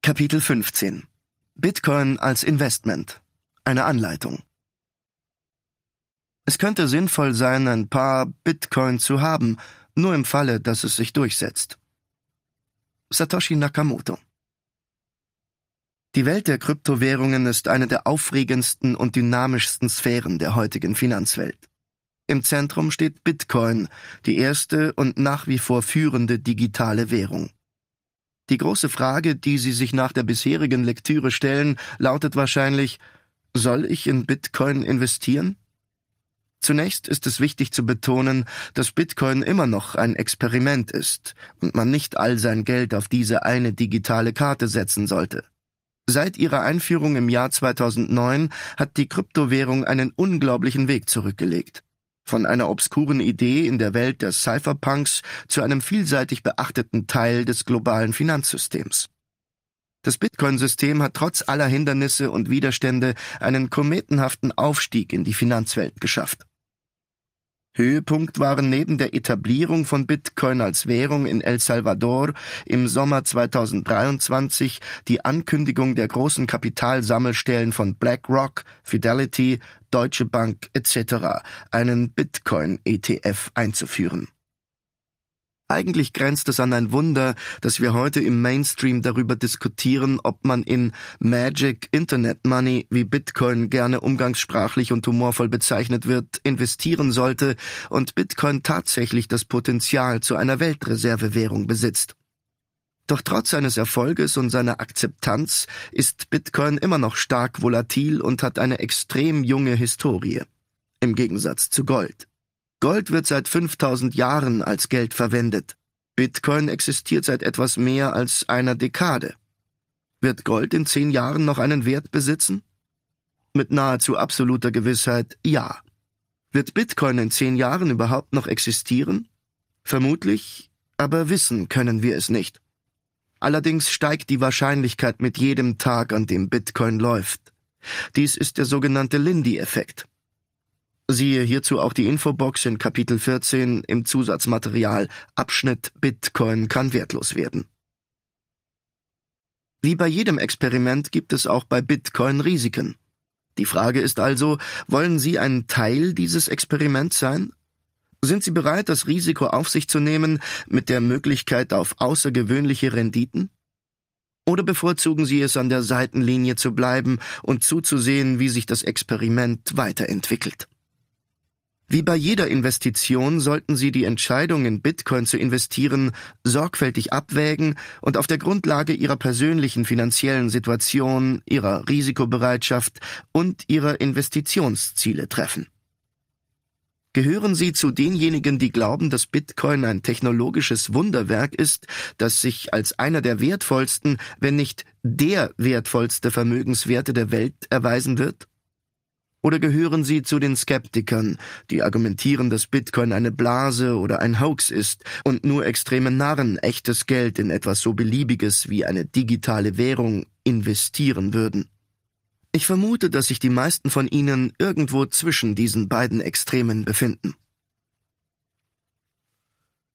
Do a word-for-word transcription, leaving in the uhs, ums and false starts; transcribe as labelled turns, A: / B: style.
A: Kapitel fünfzehn. Bitcoin als Investment. Eine Anleitung. Es könnte sinnvoll sein, ein paar Bitcoin zu haben, nur im Falle, dass es sich durchsetzt. Satoshi Nakamoto. Die Welt der Kryptowährungen ist eine der aufregendsten und dynamischsten Sphären der heutigen Finanzwelt. Im Zentrum steht Bitcoin, die erste und nach wie vor führende digitale Währung. Die große Frage, die Sie sich nach der bisherigen Lektüre stellen, lautet wahrscheinlich: Soll ich in Bitcoin investieren? Zunächst ist es wichtig zu betonen, dass Bitcoin immer noch ein Experiment ist und man nicht all sein Geld auf diese eine digitale Karte setzen sollte. Seit ihrer Einführung im Jahr zweitausendneun hat die Kryptowährung einen unglaublichen Weg zurückgelegt. Von einer obskuren Idee in der Welt der Cypherpunks zu einem vielseitig beachteten Teil des globalen Finanzsystems. Das Bitcoin-System hat trotz aller Hindernisse und Widerstände einen kometenhaften Aufstieg in die Finanzwelt geschafft. Höhepunkt waren neben der Etablierung von Bitcoin als Währung in El Salvador im Sommer zweitausenddreiundzwanzig die Ankündigung der großen Kapitalsammelstellen von BlackRock, Fidelity, Deutsche Bank et cetera, einen Bitcoin-E T F einzuführen. Eigentlich grenzt es an ein Wunder, dass wir heute im Mainstream darüber diskutieren, ob man in Magic Internet Money, wie Bitcoin gerne umgangssprachlich und humorvoll bezeichnet wird, investieren sollte und Bitcoin tatsächlich das Potenzial zu einer Weltreservewährung besitzt. Doch trotz seines Erfolges und seiner Akzeptanz ist Bitcoin immer noch stark volatil und hat eine extrem junge Historie, im Gegensatz zu Gold. Gold wird seit fünftausend Jahren als Geld verwendet. Bitcoin existiert seit etwas mehr als einer Dekade. Wird Gold in zehn Jahren noch einen Wert besitzen? Mit nahezu absoluter Gewissheit ja. Wird Bitcoin in zehn Jahren überhaupt noch existieren? Vermutlich, aber wissen können wir es nicht. Allerdings steigt die Wahrscheinlichkeit mit jedem Tag, an dem Bitcoin läuft. Dies ist der sogenannte Lindy-Effekt. Siehe hierzu auch die Infobox in Kapitel vierzehn im Zusatzmaterial Abschnitt Bitcoin kann wertlos werden. Wie bei jedem Experiment gibt es auch bei Bitcoin Risiken. Die Frage ist also, wollen Sie ein Teil dieses Experiments sein? Sind Sie bereit, das Risiko auf sich zu nehmen mit der Möglichkeit auf außergewöhnliche Renditen? Oder bevorzugen Sie es, an der Seitenlinie zu bleiben und zuzusehen, wie sich das Experiment weiterentwickelt? Wie bei jeder Investition sollten Sie die Entscheidung, in Bitcoin zu investieren, sorgfältig abwägen und auf der Grundlage Ihrer persönlichen finanziellen Situation, Ihrer Risikobereitschaft und Ihrer Investitionsziele treffen. Gehören Sie zu denjenigen, die glauben, dass Bitcoin ein technologisches Wunderwerk ist, das sich als einer der wertvollsten, wenn nicht der wertvollste Vermögenswerte der Welt erweisen wird? Oder gehören Sie zu den Skeptikern, die argumentieren, dass Bitcoin eine Blase oder ein Hoax ist und nur extreme Narren echtes Geld in etwas so Beliebiges wie eine digitale Währung investieren würden? Ich vermute, dass sich die meisten von Ihnen irgendwo zwischen diesen beiden Extremen befinden.